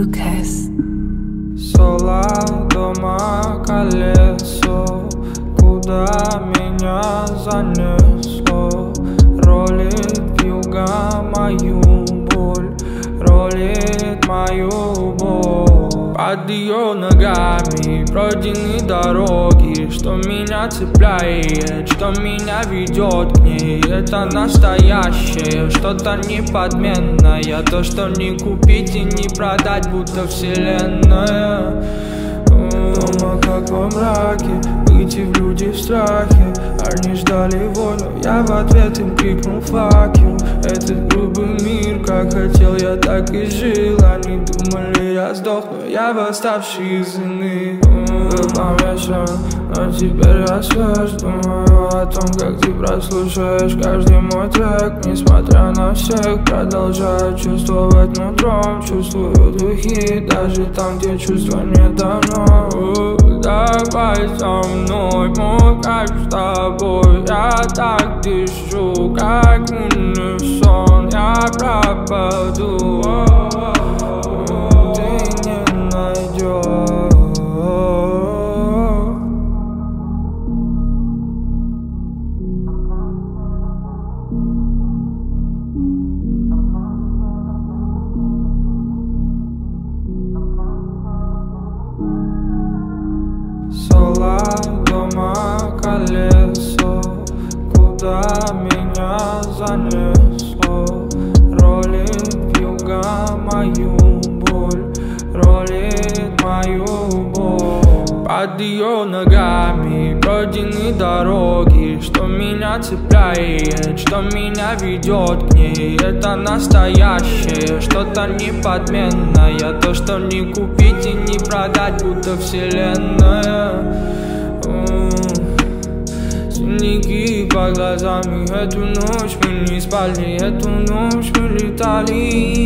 Lucas. Сола дома колесо, куда меня занесло. Ролит вьюга мою боль, ролит мою боль. Под ее ногами пройдены дороги, что меня цепляет, что меня ведет к ней. Это настоящее, что-то неподменное, то, что не купить и не продать, будто вселенная. Дома как во мраке, выйти в люди в страхе. Они ждали войну, я в ответ им крикнул fuck you. Этот грубый мир, как хотел я, так и жил. Они думали, я сдох, но я восставший из иных. Был помешан, но теперь я свеж. Думаю о том, как ты прослушаешь каждый мой трек. Несмотря на всех, продолжаю чувствовать нутром. Чувствую духи, даже там, где чувства не дано. Давай со мной, мой кайф с тобой. Я так дышу, как унисон. Я пропаду, ты не найдешь. Сола дома колесо, куда меня занесло. Ролит вьюга мою боль, ролит мою боль. Под ее ногами пройдены дороги, что меня цепляет, что меня ведет к ней. Это настоящее, что-то неподменное, то, что не купить и не продать, будто вселенная. Синяки под глазами, эту ночь мы не спали, эту ночь мы летали.